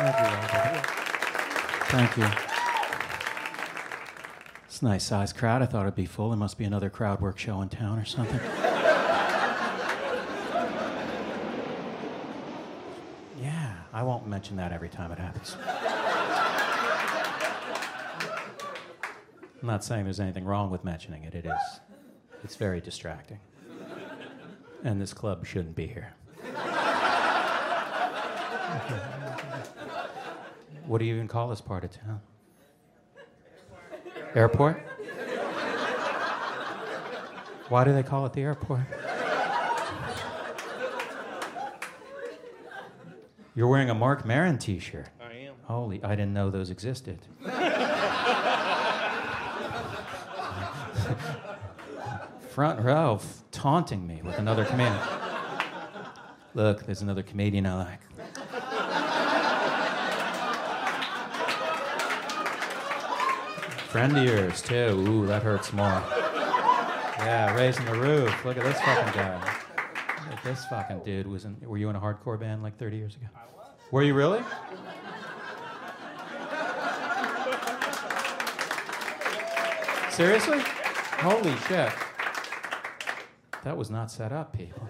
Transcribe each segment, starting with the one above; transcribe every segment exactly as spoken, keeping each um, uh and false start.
Thank you, Robert. Thank you. It's a nice sized crowd. I thought it'd be full. There must be another crowd work show in town or something. Yeah, I won't mention that every time it happens. I'm not saying there's anything wrong with mentioning it. It is. It's very distracting. And this club shouldn't be here. What do you even call this part of town? Airport? Why do they call it the airport? You're wearing a Mark Maron t-shirt. I am. Holy, I didn't know those existed. Front row, f- taunting me with another comedian. Look, there's another comedian I like. Friend of yours, too. Ooh, that hurts more. Yeah, raising the roof. Look at this fucking guy. Look at this fucking dude. Was in, were you in a hardcore band like thirty years ago? I was. Were you really? Seriously? Holy shit. That was not set up, people.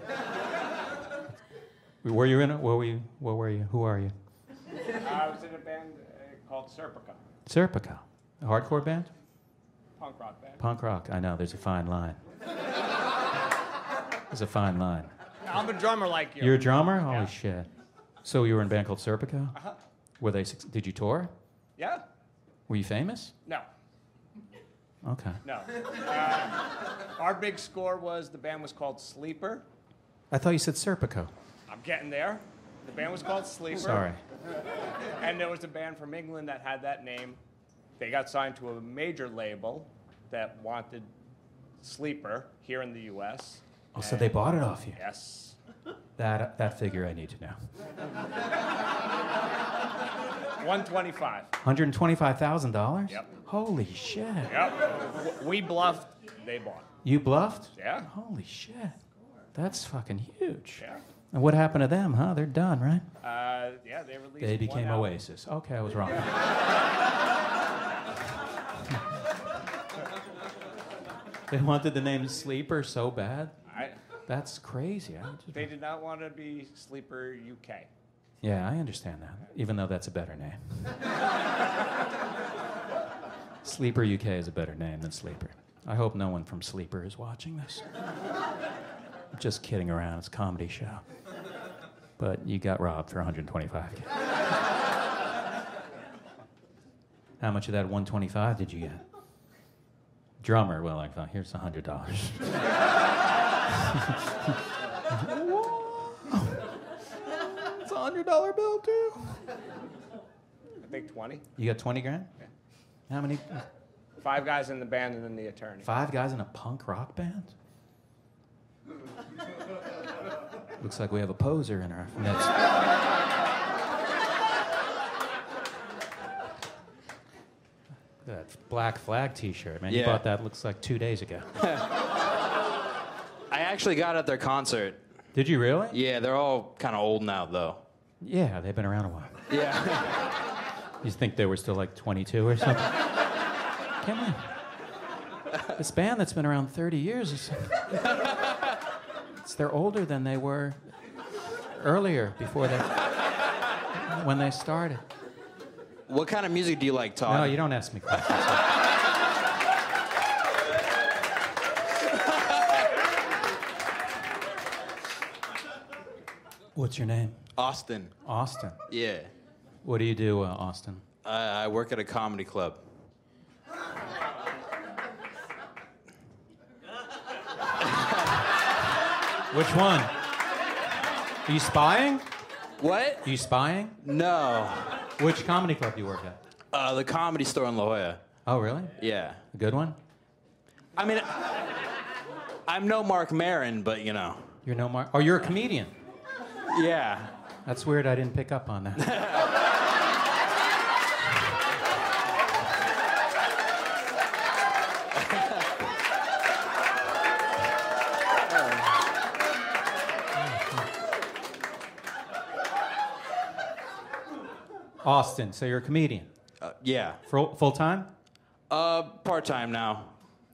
Were you in it? Where were you? Where were you? Who are you? I was in a band uh, called Serpica, Serpico. A hardcore band? punk rock band. Punk rock. I know, there's a fine line. There's a fine line. I'm a drummer like you. You're a drummer? Holy Yeah. shit. So you were in a band called Serpico? Uh-huh. Were they, suc- did you tour? Yeah? Were you famous? No. Okay. No. Uh, our big score was the band was called Sleeper. I thought you said Serpico. I'm getting there. The band was called Sleeper. Sorry. And there was a band from England that had that name. They got signed to a major label that wanted Sleeper here in the U S. Oh, so they bought it off you? Yes. That that figure I need to know. one twenty-five. one hundred twenty-five thousand dollars? Yep. Holy shit. Yep. We bluffed, they bought. You bluffed? Yeah. Holy shit. That's fucking huge. Yeah. And what happened to them, huh? They're done, right? Uh, yeah, they released They became one album. Oasis. Okay, I was wrong. They wanted the name Sleeper so bad? I, That's crazy. I just- they did not want to be Sleeper U K. Yeah, I understand that, even though that's a better name. Sleeper U K is a better name than Sleeper. I hope no one from Sleeper is watching this. I'm just kidding around. It's a comedy show. But you got robbed for one hundred twenty-five K. How much of that one hundred twenty-five did you get? Drummer, well, like, well, here's one hundred dollars. It's a one hundred dollar bill, too. I think twenty. You got twenty grand? Yeah. How many? Five guys in the band and then the attorney. Five guys in a punk rock band? Looks like we have a poser in our midst. That Black Flag t-shirt, man. You Yeah. bought that, looks like two days ago. I actually got at their concert. Did you really? Yeah, they're all kind of old now, though. Yeah, they've been around a while. Yeah. You think they were still like twenty-two or something? Come on. This band that's been around thirty years is... It's, they're older than they were earlier, before they... when they started. What kind of music do you like, Todd? No, you don't ask me questions. What's your name? Austin. Austin. Yeah. What do you do, uh, Austin? I, I work at a comedy club. Which one? Are you spying? What? Are you spying? No. Which comedy club do you work at? Uh, the Comedy Store in La Jolla. Oh, really? Yeah. A good one? I mean, I'm no Mark Maron, but you know. You're no Mark. Oh, you're a comedian. Yeah. That's weird. I didn't pick up on that. Austin, so you're a comedian. Uh, yeah. Full, full time? Uh, part-time now.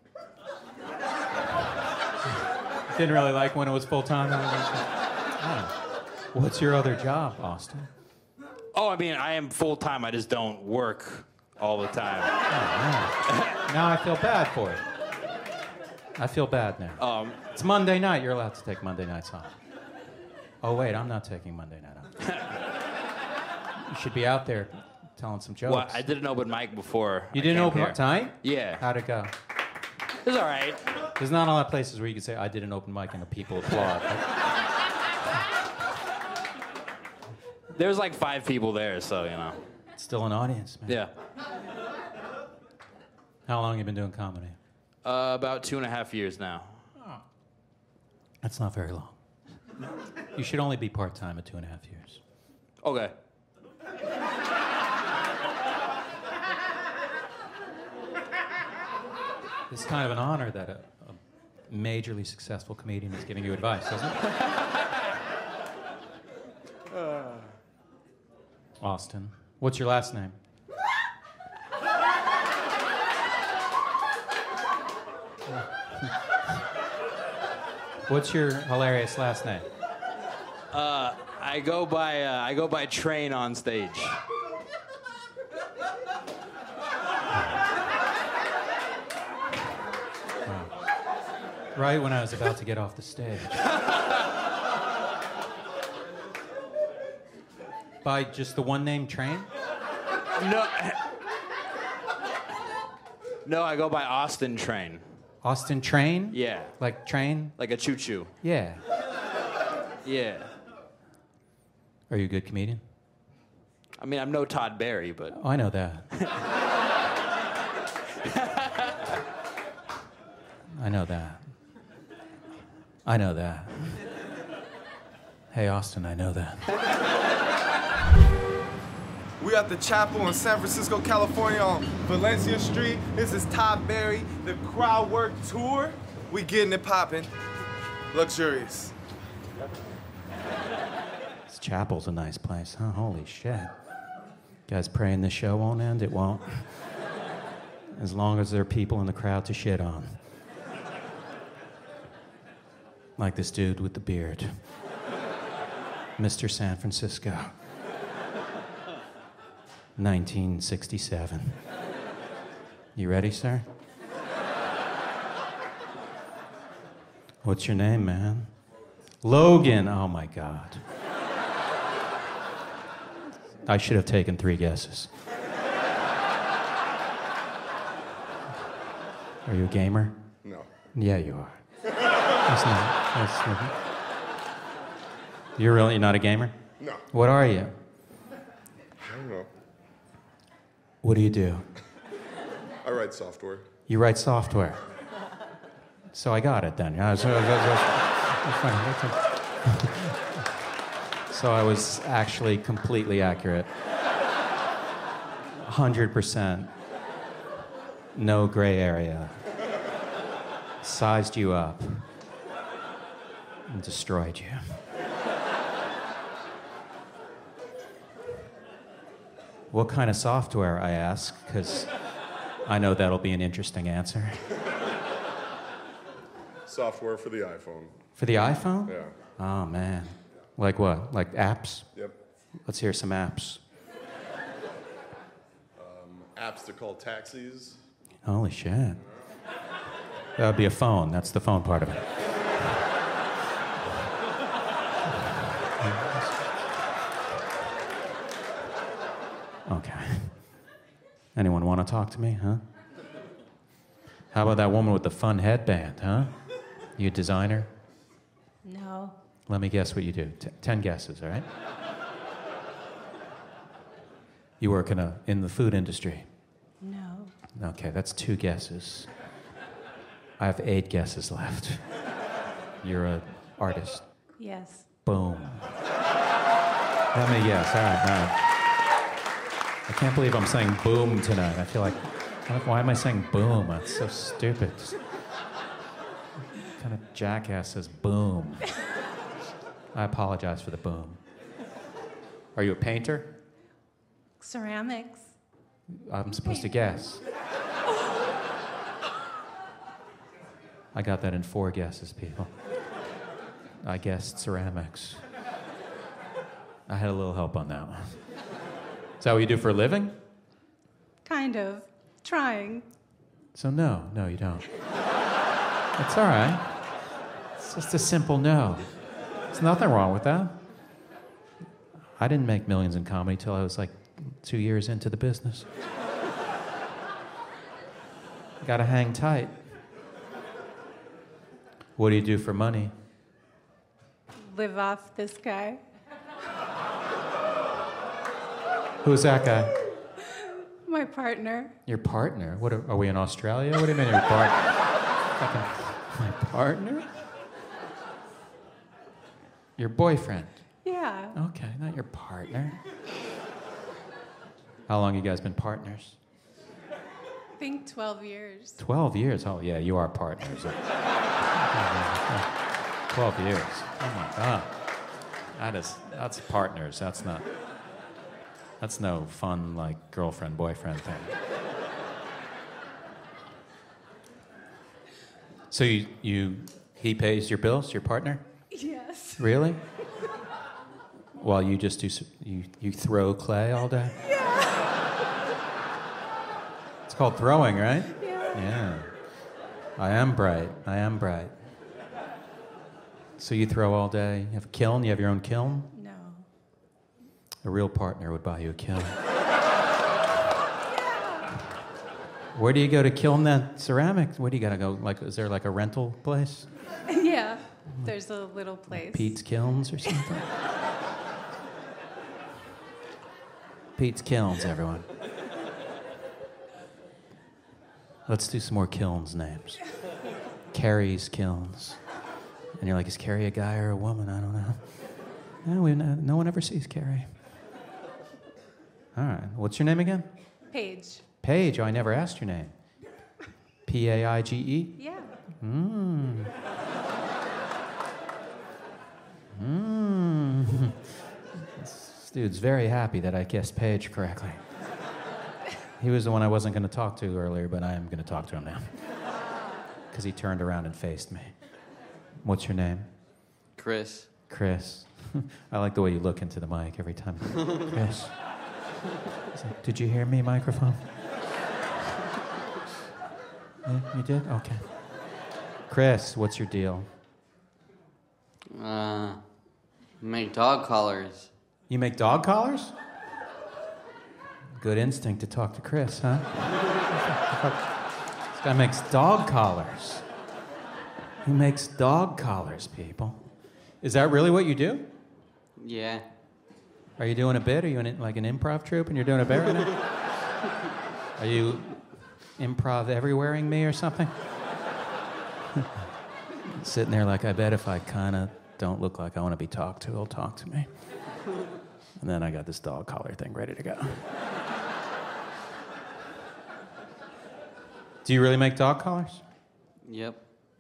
Didn't really like when it was full time. Oh. What's your other job, Austin? Oh, I mean, I am full-time. I just don't work all the time. Oh, now I feel bad for you. I feel bad now. Um, It's Monday night. You're allowed to take Monday nights off. Oh, wait, I'm not taking Monday night off. You should be out there telling some jokes. well, I did an open mic before. You I didn't came open here. up tonight? Yeah. How'd it go? It was all right. There's not a lot of places where you can say, I did an open mic and the people applaud. There was like five people there, so, you know. It's still an audience, man. Yeah. How long have you been doing comedy? Uh, about two and a half years now. That's not very long. You should only be part-time at two and a half years. Okay. It's kind of an honor that a, a majorly successful comedian is giving you advice, isn't it? Austin. What's your last name? What's your hilarious last name? Uh, I go by uh, I go by Train on stage. Right when I was about to get off the stage. By just the one name Train? No. No, I go by Austin Train. Austin Train? Yeah. Like train? Like a choo-choo. Yeah. Yeah. Are you a good comedian? I mean, I'm no Todd Barry, but... Oh, I know that. I know that. I know that. Hey, Austin, I know that. We at the chapel in San Francisco, California on Valencia Street. This is Todd Barry, the Crowd Work Tour. We getting it popping. Luxurious. This chapel's a nice place, huh? Holy shit. You guys praying this show won't end? It won't. As long as there are people in the crowd to shit on. Like this dude with the beard. Mister San Francisco. nineteen sixty-seven. You ready, sir? What's your name, man? Logan. Oh, my God. I should have taken three guesses. Are you a gamer? No. Yeah, you are. That's not. That's not. You're really not a gamer? No. What are you? I don't know. What do you do? I write software. You write software. So I got it then. Yeah, so, so I was actually completely accurate. one hundred percent. No gray area. Sized you up. And destroyed you. What kind of software, I ask, because I know that'll be an interesting answer. Software for the iPhone. For the iPhone? Yeah. Oh, man. Like what? Like apps? Yep. Let's hear some apps. Um, apps to call taxis. Holy shit. That would be a phone. That's the phone part of it. Okay. Anyone want to talk to me, huh? How about that woman with the fun headband, huh? You a designer? No. Let me guess what you do. T- ten guesses, all right? You work in a in the food industry. No. Okay, that's two guesses. I have eight guesses left. You're an artist. Yes. Boom. Let me guess. All right, all right. I can't believe I'm saying boom tonight. I feel like, why am I saying boom? That's so stupid. What kind of jackass says boom? I apologize for the boom. Are you a painter? Ceramics. I'm supposed to guess. I got that in four guesses, people. I guessed ceramics. I had a little help on that one. Is that what you do for a living? Kind of. Trying. So no, no, you don't. It's all right. It's just a simple no. There's nothing wrong with that. I didn't make millions in comedy till I was like two years into the business. Gotta hang tight. What do you do for money? Live off this guy. Who's that guy? My partner. Your partner? What are, are we in Australia? What do you mean your partner? Fucking, my partner? Your boyfriend? Yeah. Okay, not your partner. How long you guys been partners? I think twelve years. Twelve years? Oh yeah, you are partners. Twelve years. Oh my God. That is that's partners. That's not that's no fun like girlfriend boyfriend thing. So you you he pays your bills, your partner? Yes. Really? While you just do s- you you throw clay all day? Yeah. It's called throwing, right? Yeah. Yeah. I am bright. I am bright. So you throw all day. You have a kiln? You have your own kiln? No. A real partner would buy you a kiln. Where do you go to kiln that ceramics? Where do you gotta go? Like, is there like a rental place? Yeah. There's a little place. Pete's Kilns or something? Pete's Kilns, everyone. Let's do some more kilns names. Carrie's Kilns. And you're like, is Carrie a guy or a woman? I don't know. No, we, no, no one ever sees Carrie. All right. What's your name again? Paige. Paige. Oh, I never asked your name. P A I G E? Yeah. Mmm. Mmm. This dude's very happy that I guessed Paige correctly. He was the one I wasn't going to talk to earlier, but I am going to talk to him now. Because he turned around and faced me. What's your name? Chris. Chris. I like the way you look into the mic every time. Chris. He's like, did you hear me, microphone? Yeah, you did? Okay. Chris, what's your deal? Uh, make dog collars. You make dog collars? Good instinct to talk to Chris, huh? This guy makes dog collars. He makes dog collars, people. Is that really what you do? Yeah. Are you doing a bit? Are you in like an improv troupe and you're doing a bit right now? Are you improv everywhere-ing me or something? Sitting there like, I bet if I kind of don't look like I want to be talked to, he'll talk to me. And then I got this dog collar thing ready to go. Do you really make dog collars? Yep.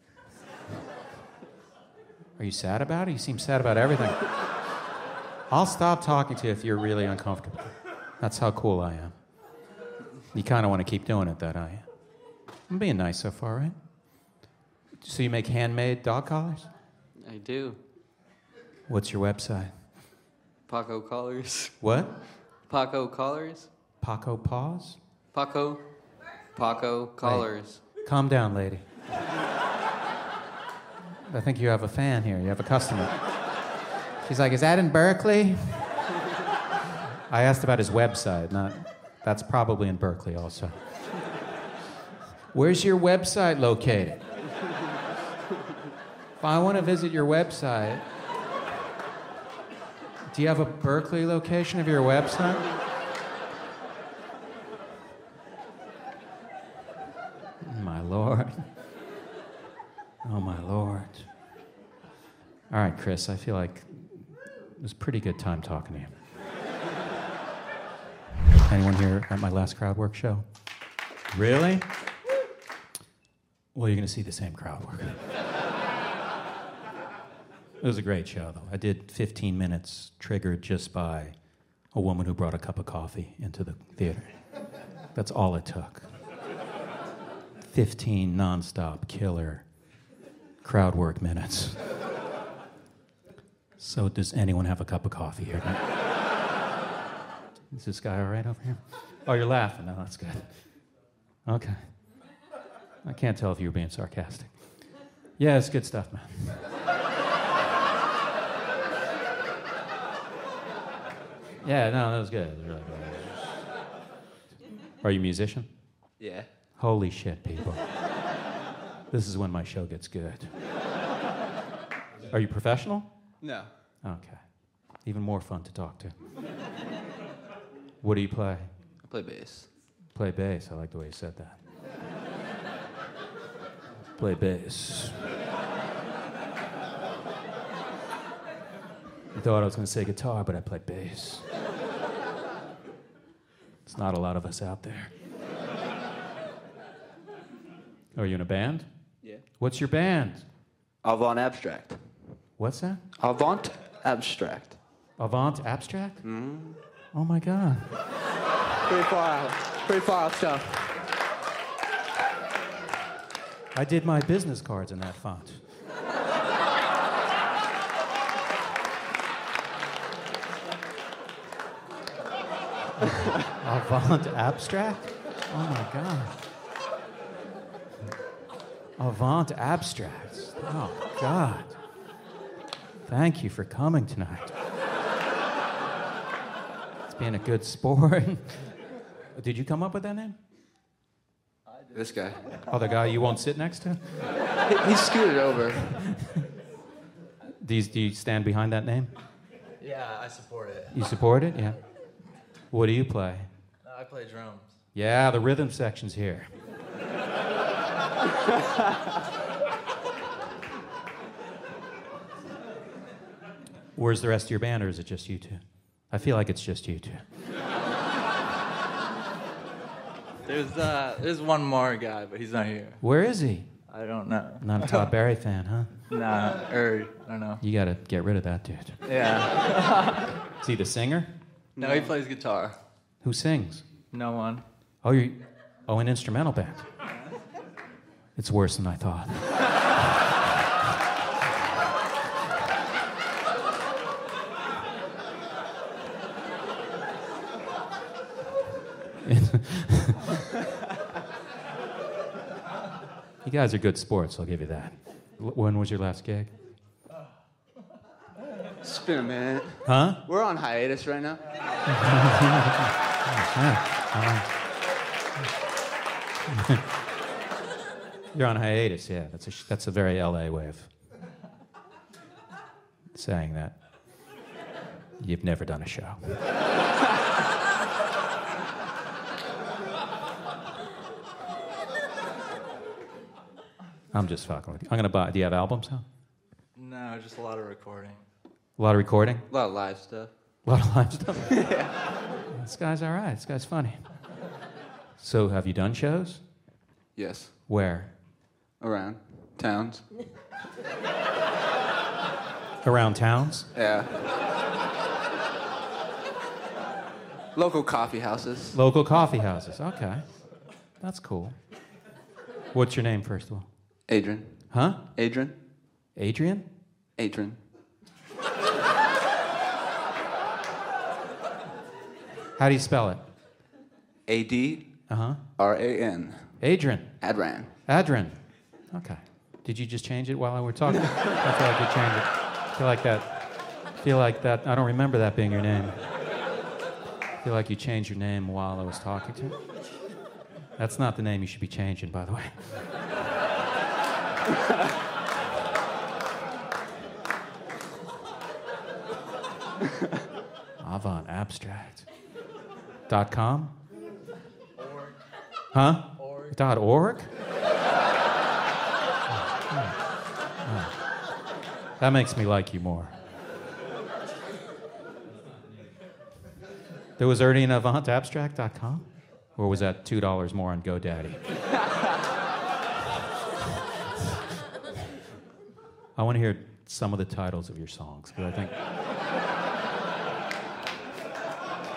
Are you sad about it? You seem sad about everything. I'll stop talking to you if you're really uncomfortable. That's how cool I am. You kind of want to keep doing it, though, don't you? I'm being nice so far, right? So you make handmade dog collars? I do. What's your website? Paco collars. What? Paco collars. Paco Paws? Paco. Paco collars. Hey, calm down, lady. I think you have a fan here. You have a customer. She's like, is that in Berkeley? I asked about his website, not... That's probably in Berkeley also. Where's your website located? If I want to visit your website, do you have a Berkeley location of your website? My Lord. Oh, my Lord. All right, Chris, I feel like it was a pretty good time talking to you. Anyone here at my last crowd work show? Really? Well, you're going to see the same crowd work. It was a great show, though. I did fifteen minutes, triggered just by A woman who brought a cup of coffee into the theater. That's all it took. fifteen nonstop killer crowd work minutes. So does anyone have a cup of coffee here? Is this guy all right over here? Oh, you're laughing. No, that's good. Okay. I can't tell if you were being sarcastic. Yeah, it's good stuff, man. Yeah, no, that was good. It was really good. Are you a musician? Yeah. Holy shit, people. This is when my show gets good. Are you professional? No. Okay. Even more fun to talk to. What do you play? I play bass. Play bass. I like the way you said that. Play bass. I thought I was going to say guitar, but I play bass. It's not a lot of us out there. Are you in a band? Yeah. What's your band? Avant Abstract. What's that? Avant Abstract. Avant Abstract? Mm-hmm. Oh my God. Pretty far out. Pretty far out stuff. I did my business cards in that font. Avant Abstract? Oh my God. Avant Abstract. Oh God. Thank you for coming tonight. It's being a good sport. Did you come up with that name? This guy. Oh, the guy you won't sit next to? He, he scooted over. Do you, do you stand behind that name? Yeah, I support it. You support it? Yeah. What do you play? Uh, I play drums. Yeah, the rhythm section's here. Where's the rest of your band, or is it just you two? I feel like it's just you two. There's uh, there's one more guy, but he's not here. Where is he? I don't know. Not a Todd Barry fan, huh? Nah, or I don't know. You gotta get rid of that dude. Yeah. Is he the singer? No, he plays guitar. Who sings? No one. Oh, you oh, an instrumental band. It's worse than I thought. You guys are good sports, I'll give you that. L- When was your last gig? It's been a minute. Huh? We're on hiatus right now. You're on hiatus, yeah. That's a, sh- that's a very L A way of saying that. You've never done a show. I'm just fucking with you. I'm gonna buy. Do you have albums, huh? No, just a lot of recording. A lot of recording? A lot of live stuff. A lot of live stuff? This guy's all right. This guy's funny. So, have you done shows? Yes. Where? Around towns. Around towns? Yeah. Local coffee houses. Local coffee houses. Okay. That's cool. What's your name, first of all? Adrian. Huh? Adrian. Adrian? Adrian. How do you spell it? A D Uh-huh. R A N. Adrian. Adran. Adrian. Okay. Did you just change it while I were talking? I feel like you changed it. I feel like that. I feel like that. I don't remember that being your name. I feel like you changed your name while I was talking to you. That's not the name you should be changing, by the way. Avant Abstract. Dot com? Org. Huh? Org. Dot org? That makes me like you more. There was already an avant abstract dot com? Or was that two dollars more on GoDaddy? I want to hear some of the titles of your songs, because I think...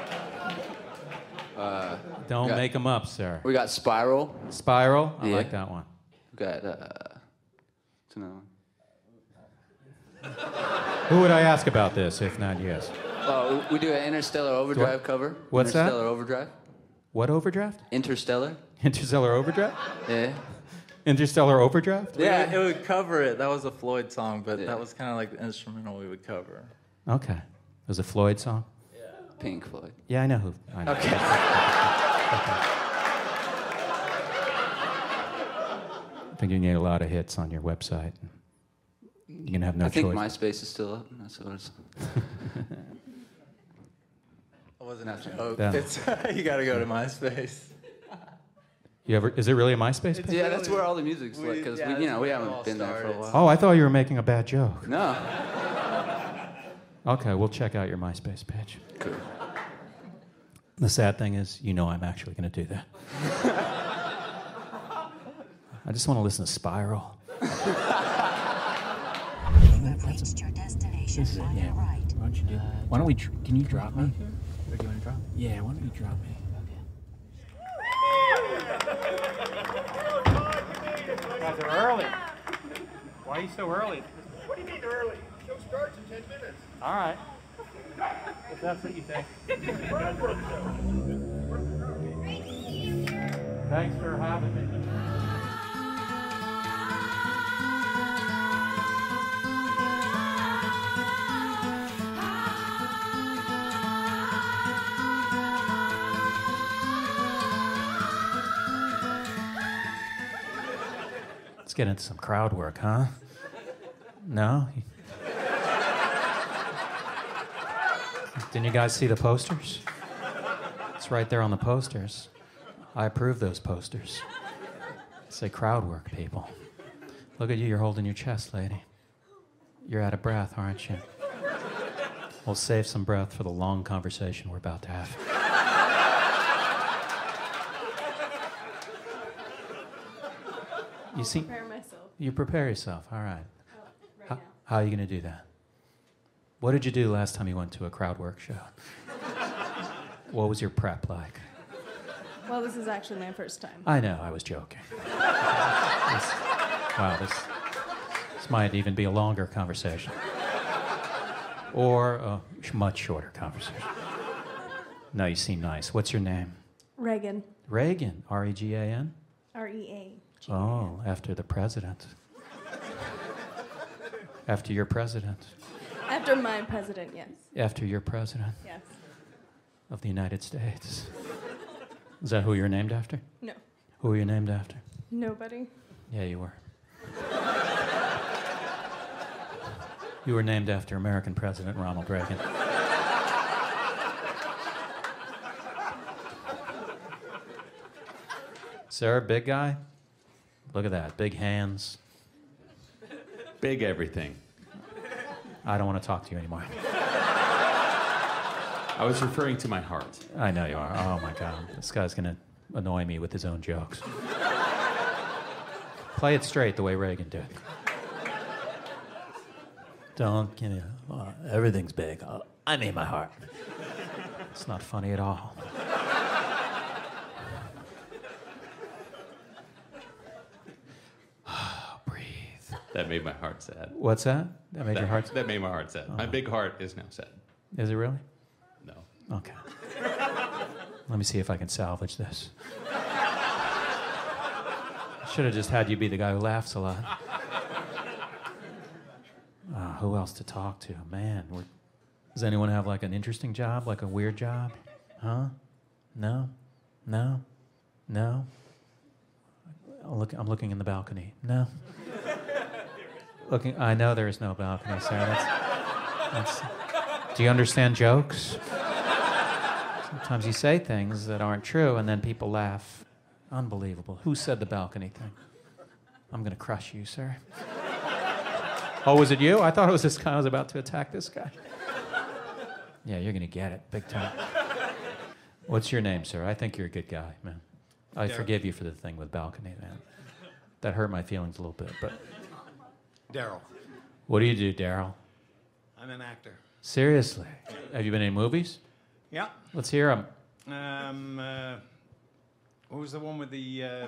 Uh, Don't got- make them up, sir. we got Spiral. Spiral? I Yeah. like that one. We got, uh, what's another one? Who would I ask about this if not yes? Oh, we do an Interstellar Overdrive cover. What's that? Interstellar Overdrive. What overdraft? Interstellar. Interstellar Overdraft? Yeah. Interstellar Overdraft? Yeah, it would cover it. That was a Floyd song, but Yeah. that was kind of like the instrumental we would cover. Okay. It was a Floyd song? Pink Floyd. Yeah, I know who. I know. Okay. I think you need a lot of hits on your website. You're going to have no I think choice. MySpace is still up. That's what it's. I wasn't a joke. Yeah. It's, you got to go to MySpace. You ever, is it really a MySpace page? Yeah, that's where all the music's like, because yeah, we, you know, we that's where it all haven't been there for a started. while. Oh, I thought you were making a bad joke. No. Okay, we'll check out your MySpace page. Cool. The sad thing is, you know I'm actually going to do that. I just want to listen to Spiral. You have reached your destination on your right. Why don't you do? Why don't we? Tr- can you drop me? Or do you want to drop? Yeah. Why don't you drop me? You guys are early. Why are you so early? What do you mean early? Show starts in ten minutes. All right. If that's what you think. Thanks for having me. Let's get into some crowd work, huh? No? Didn't you guys see the posters? It's right there on the posters. I approve those posters. Say crowd work, people. Look at you, you're holding your chest, lady. You're out of breath, aren't you? We'll save some breath for the long conversation we're about to have. You see, Prepare myself. you prepare yourself, all right. Right How, now. how are you going to do that? What did you do last time you went to a crowd work show? What was your prep like? Well, this is actually my first time. I know, I was joking. This- wow, this, this might even be a longer conversation. Or a sh- much shorter conversation. No, you seem nice. What's your name? Reagan. Reagan, R E G A N? R E A. Oh, after the president. After your president. After my president, yes. After your president Yes. of the United States. Is that who you're named after? No. Who are you named after? Nobody. Yeah, you were. You were named after American President Ronald Reagan. Sir, big guy? Look at that. Big hands. Big everything. I don't want to talk to you anymore. I was referring to my heart. I know you are. Oh, my God. This guy's going to annoy me with his own jokes. Play it straight the way Reagan did. Don't, you know, uh, everything's big. Uh, I mean my heart. It's not funny at all. Breathe. That made my heart sad. What's that? That made that, your heart sad? That made my heart sad. My big heart is now sad. Is it really? No. Okay. Let me see if I can salvage this. Should have just had you be the guy who laughs a lot. Uh, who else to talk to? Man, we're, does anyone have like an interesting job, like a weird job? Huh? No? No? No? I'm, look, I'm looking in the balcony. No? Looking, I know there is no balcony, Sarah. That's, that's, do you understand jokes? Sometimes you say things that aren't true, and then people laugh. Unbelievable. Who said the balcony thing? I'm going to crush you, sir. Oh, was it you? I thought it was this guy. I was about to attack this guy. Yeah, you're going to get it big time. What's your name, sir? I think you're a good guy, man. I Daryl. forgive you for the thing with balcony, man. That hurt my feelings a little bit, but... Daryl. What do you do, Daryl? I'm an actor. Seriously? Have you been in movies? Yeah. Let's hear them. Um, uh, what was the one with the? Uh...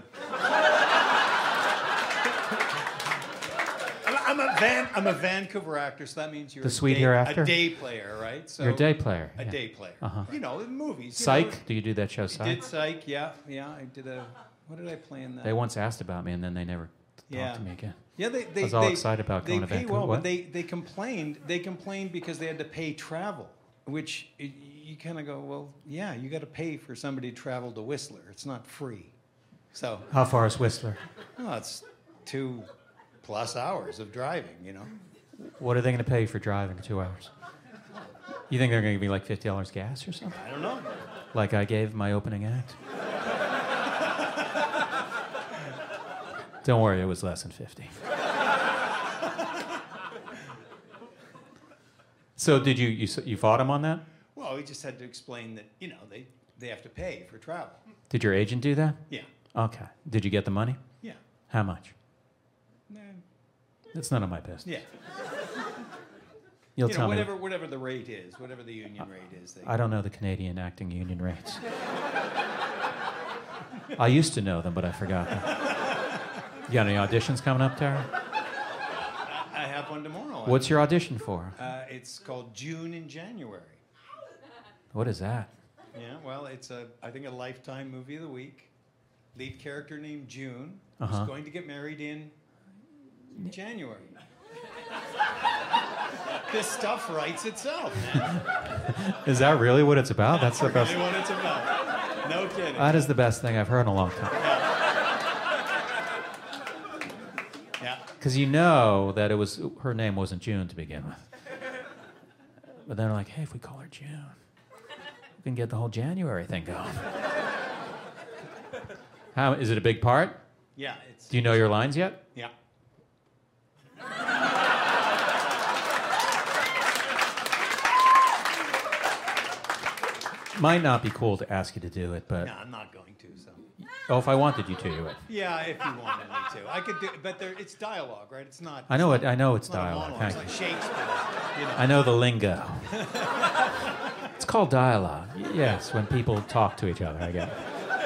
I'm, I'm a Van. I'm a Vancouver actor, so that means you're The a Sweet day, Hereafter? a day player, right? So You're a day player. A yeah. day player. Uh-huh. You know, in movies. you Psych? know. Do you do that show, I Psych? did Psych. Yeah, yeah. I did a. What did I play in that? They once asked about me, and then they never Yeah. talked to me again. Yeah, they, they, I was all they, excited about they going to pay Vancouver. well, What? but they, they complained. They complained because they had to pay travel, which y- you kind of go, well, yeah, you got to pay for somebody to travel to Whistler. It's not free. So, How far is Whistler? well, it's two plus hours of driving, you know. What are they going to pay you for driving two hours? You think they're going to give me like fifty dollars gas or something? I don't know. Like I gave my opening act? Don't worry, it was less than fifty. So did you, you you fought him on that? Well, we just had to explain that, you know, they, they have to pay for travel. Did your agent do that? Yeah. Okay. Did you get the money? Yeah. How much? Nah, It's none of my business. Yeah. You'll you know, tell me. whatever, whatever the rate is, whatever the union rate is. They, I don't know the Canadian acting union rates. I used to know them, but I forgot them. You got any auditions coming up, Tara? I have one tomorrow. What's your audition for? Uh, it's called June in January. What is that? Yeah, well, it's a, I think, a Lifetime movie of the week. Lead character named June Uh-huh. who's going to get married in January. This stuff writes itself, man. Is that really what it's about? That's the That's best. really what it's about. No kidding. That is the best thing I've heard in a long time. Yeah. Because you know that it was her name wasn't June to begin with. But then they're like, hey, if we call her June, we can get the whole January thing going. How is it a big part? Yeah, it's. Do you know your lines yet? Yeah. Might not be cool to ask you to do it, but No, I'm not going to. So. oh, if I wanted you to, you would. Yeah, if you wanted me to, I could do. But there, it's dialogue, right? It's not. I know it. I know it's It's not a dialogue. monologue. Thank It's you. like Shakespeare. You know. I know the lingo. It's called dialogue. Y- Yes, when people talk to each other, I get it.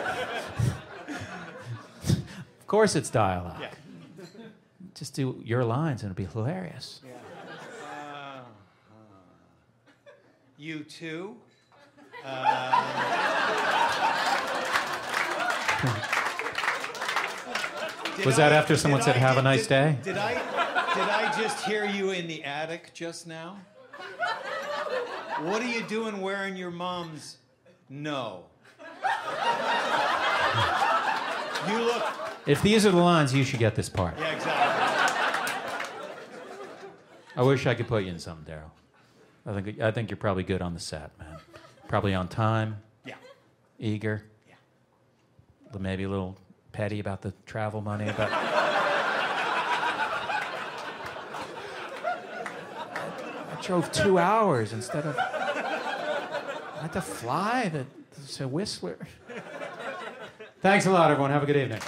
Of course it's dialogue. Yeah. Just do your lines and it'll be hilarious. Yeah. Uh, uh, you too. Uh, did Was that I- after someone did said, I- "Have a did- nice did- day"? Did I? Did I just hear you in the attic just now? What are you doing wearing your mom's? No. You look. If these are the lines, you should get this part. Yeah, exactly. I wish I could put you in something, Daryl. I think I think you're probably good on the set, man. Probably on time. Yeah. Eager. Yeah. But maybe a little petty about the travel money. But I, I drove two hours instead of. I had to fly to, to Whistler. Thanks a lot, everyone. Have a good evening.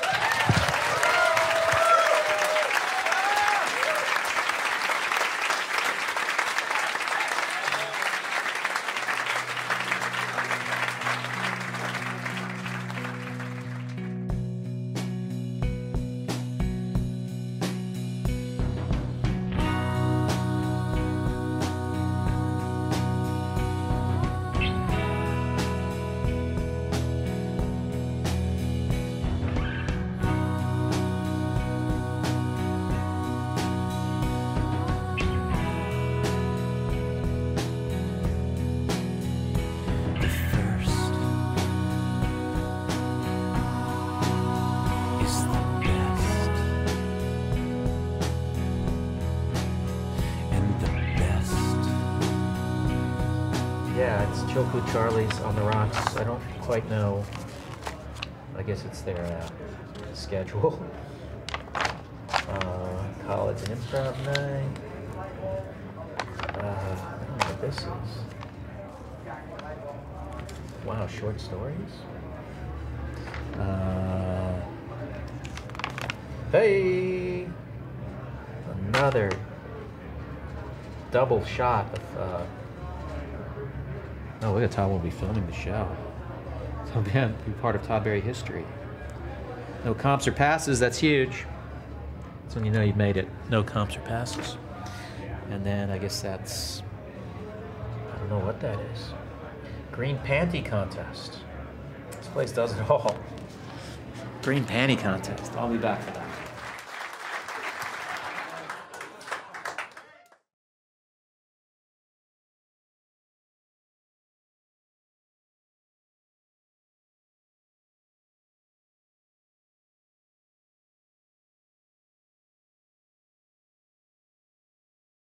Yeah, it's Chocolate Charlie's on the Rocks. I don't quite know. I guess it's their uh, schedule. Uh, college and improv night. Uh, I don't know what this is. Wow, short stories? Uh, hey! Another double shot of. Uh, oh, look at how we'll be filming the show. So yeah, be part of Todd Berry history. No comps or passes, that's huge. That's when you know you've made it. No comps or passes. And then I guess that's, I don't know what that is. Green Panty Contest. This place does it all. Green Panty Contest. I'll be back for that.